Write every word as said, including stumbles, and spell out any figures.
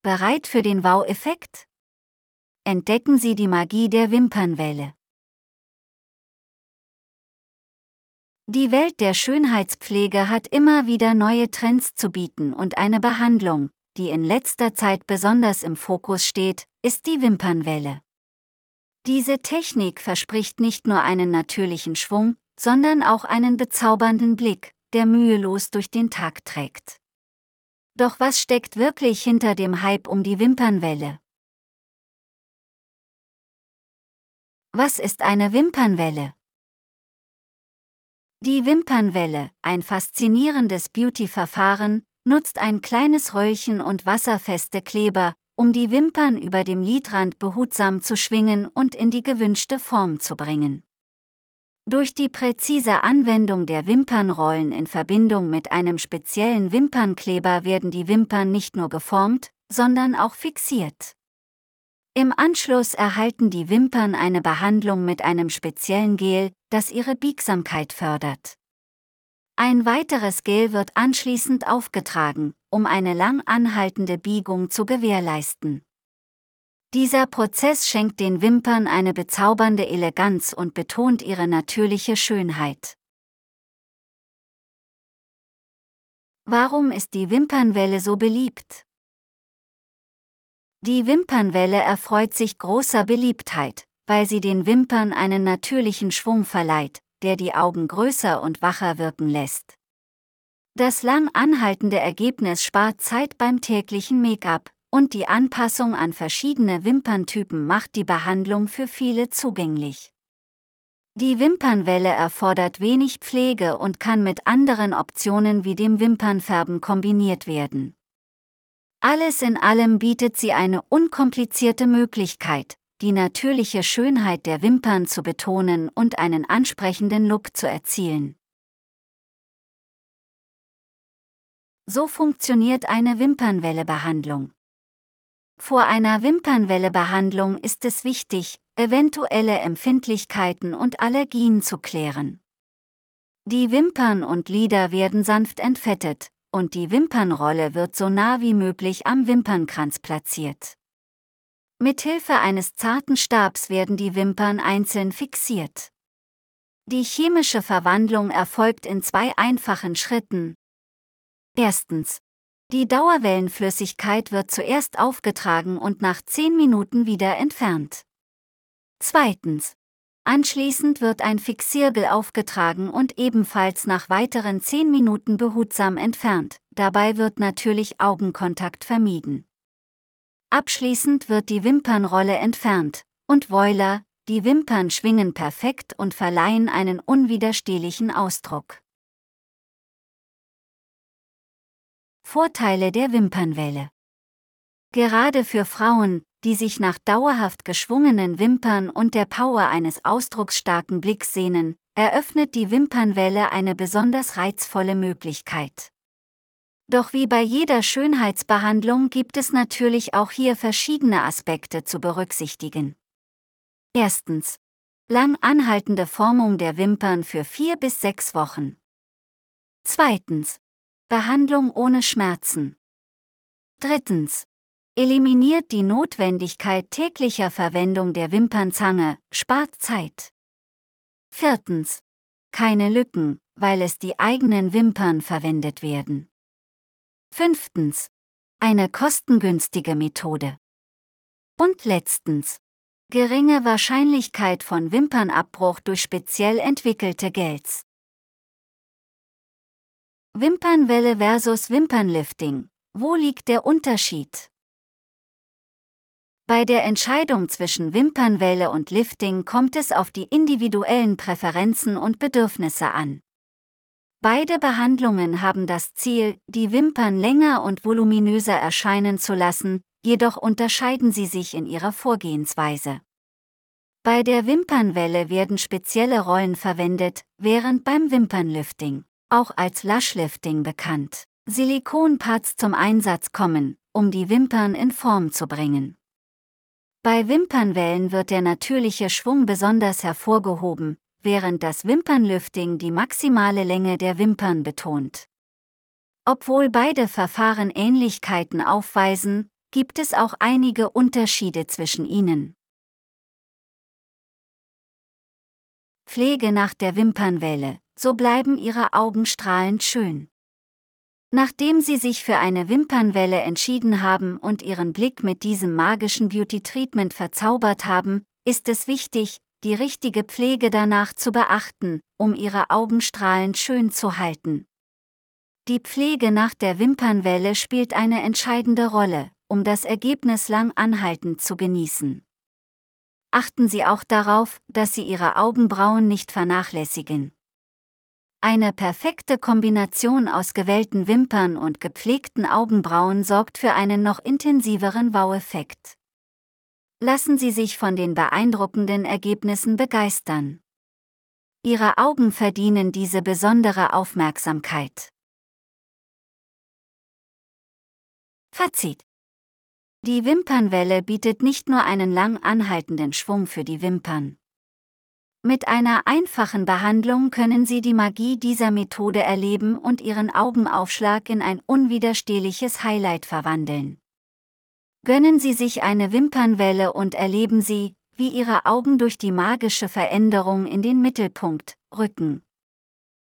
Bereit für den Wow-Effekt? Entdecken Sie die Magie der Wimpernwelle. Die Welt der Schönheitspflege hat immer wieder neue Trends zu bieten und eine Behandlung, die in letzter Zeit besonders im Fokus steht, ist die Wimpernwelle. Diese Technik verspricht nicht nur einen natürlichen Schwung, sondern auch einen bezaubernden Blick, der mühelos durch den Tag trägt. Doch was steckt wirklich hinter dem Hype um die Wimpernwelle? Was ist eine Wimpernwelle? Die Wimpernwelle, ein faszinierendes Beauty-Verfahren, nutzt ein kleines Röllchen und wasserfeste Kleber, um die Wimpern über dem Lidrand behutsam zu schwingen und in die gewünschte Form zu bringen. Durch die präzise Anwendung der Wimpernrollen in Verbindung mit einem speziellen Wimpernkleber werden die Wimpern nicht nur geformt, sondern auch fixiert. Im Anschluss erhalten die Wimpern eine Behandlung mit einem speziellen Gel, das ihre Biegsamkeit fördert. Ein weiteres Gel wird anschließend aufgetragen, um eine lang anhaltende Biegung zu gewährleisten. Dieser Prozess schenkt den Wimpern eine bezaubernde Eleganz und betont ihre natürliche Schönheit. Warum ist die Wimpernwelle so beliebt? Die Wimpernwelle erfreut sich großer Beliebtheit, weil sie den Wimpern einen natürlichen Schwung verleiht, der die Augen größer und wacher wirken lässt. Das lang anhaltende Ergebnis spart Zeit beim täglichen Make-up, und die Anpassung an verschiedene Wimperntypen macht die Behandlung für viele zugänglich. Die Wimpernwelle erfordert wenig Pflege und kann mit anderen Optionen wie dem Wimpernfärben kombiniert werden. Alles in allem bietet sie eine unkomplizierte Möglichkeit, die natürliche Schönheit der Wimpern zu betonen und einen ansprechenden Look zu erzielen. So funktioniert eine Wimpernwelle-Behandlung. Vor einer Wimpernwelle-Behandlung ist es wichtig, eventuelle Empfindlichkeiten und Allergien zu klären. Die Wimpern und Lider werden sanft entfettet, und die Wimpernrolle wird so nah wie möglich am Wimpernkranz platziert. Mithilfe eines zarten Stabs werden die Wimpern einzeln fixiert. Die chemische Verwandlung erfolgt in zwei einfachen Schritten. Erstens. Die Dauerwellenflüssigkeit wird zuerst aufgetragen und nach zehn Minuten wieder entfernt. Zweitens. Anschließend wird ein Fixiergel aufgetragen und ebenfalls nach weiteren zehn Minuten behutsam entfernt, dabei wird natürlich Augenkontakt vermieden. Abschließend wird die Wimpernrolle entfernt, und voila, die Wimpern schwingen perfekt und verleihen einen unwiderstehlichen Ausdruck. Vorteile der Wimpernwelle. Gerade für Frauen, die sich nach dauerhaft geschwungenen Wimpern und der Power eines ausdrucksstarken Blicks sehnen, eröffnet die Wimpernwelle eine besonders reizvolle Möglichkeit. Doch wie bei jeder Schönheitsbehandlung gibt es natürlich auch hier verschiedene Aspekte zu berücksichtigen. Erstens. Lang anhaltende Formung der Wimpern für vier bis sechs Wochen. Zweitens. Behandlung ohne Schmerzen. Drittens. Eliminiert die Notwendigkeit täglicher Verwendung der Wimpernzange, spart Zeit. Viertens. Keine Lücken, weil es die eigenen Wimpern verwendet werden. Fünftens. Eine kostengünstige Methode. Und letztens. Geringe Wahrscheinlichkeit von Wimpernabbruch durch speziell entwickelte Gels. Wimpernwelle versus Wimpernlifting. Wo liegt der Unterschied? Bei der Entscheidung zwischen Wimpernwelle und Lifting kommt es auf die individuellen Präferenzen und Bedürfnisse an. Beide Behandlungen haben das Ziel, die Wimpern länger und voluminöser erscheinen zu lassen, jedoch unterscheiden sie sich in ihrer Vorgehensweise. Bei der Wimpernwelle werden spezielle Rollen verwendet, während beim Wimpernlifting, auch als Lashlifting bekannt, Silikonpads zum Einsatz kommen, um die Wimpern in Form zu bringen. Bei Wimpernwellen wird der natürliche Schwung besonders hervorgehoben, während das Wimpernlifting die maximale Länge der Wimpern betont. Obwohl beide Verfahren Ähnlichkeiten aufweisen, gibt es auch einige Unterschiede zwischen ihnen. Pflege nach der Wimpernwelle, so bleiben Ihre Augen strahlend schön. Nachdem Sie sich für eine Wimpernwelle entschieden haben und Ihren Blick mit diesem magischen Beauty-Treatment verzaubert haben, ist es wichtig, die richtige Pflege danach zu beachten, um Ihre Augen strahlend schön zu halten. Die Pflege nach der Wimpernwelle spielt eine entscheidende Rolle, um das Ergebnis lang anhaltend zu genießen. Achten Sie auch darauf, dass Sie Ihre Augenbrauen nicht vernachlässigen. Eine perfekte Kombination aus gewellten Wimpern und gepflegten Augenbrauen sorgt für einen noch intensiveren Wow-Effekt. Lassen Sie sich von den beeindruckenden Ergebnissen begeistern. Ihre Augen verdienen diese besondere Aufmerksamkeit. Fazit: Die Wimpernwelle bietet nicht nur einen lang anhaltenden Schwung für die Wimpern. Mit einer einfachen Behandlung können Sie die Magie dieser Methode erleben und Ihren Augenaufschlag in ein unwiderstehliches Highlight verwandeln. Gönnen Sie sich eine Wimpernwelle und erleben Sie, wie Ihre Augen durch die magische Veränderung in den Mittelpunkt rücken.